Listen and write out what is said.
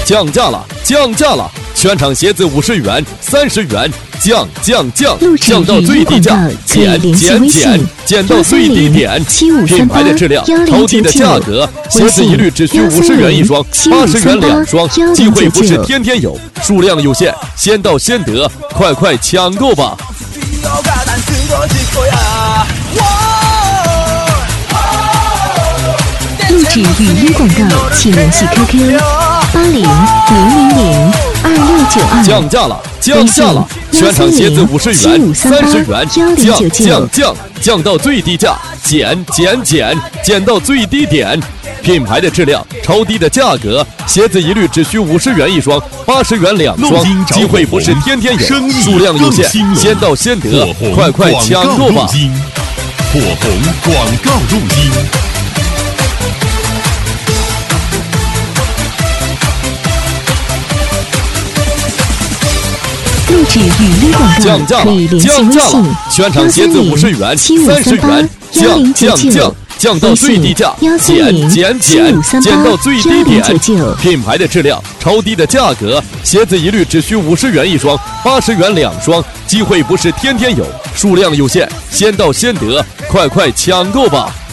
降价了，降价了！全场鞋子50元、30元，降到最低价，减到最低点。品牌的质量，超低的价格，鞋子一律只需50元一双，80元2双。机会不是天天有，数量有限，先到先得，快抢购吧！ 录制语音广告，请联系 QQ8000026992。 降价了，降价了！全场鞋子50元、30元，降到最低价，减到最低点。品牌的质量，超低的价格，鞋子一律只需50元一双，80元2双。机会不是天天有，数量有限，先到先得，快抢购吧！ 火红广告录音。 录制语音广告， 降价了，降价了！全场鞋子50元、30元，降到最低价，减到最低点。品牌的质量，超低的价格，鞋子一律只需50元一双，80元2双。机会不是天天有，数量有限，先到先得，快抢购吧！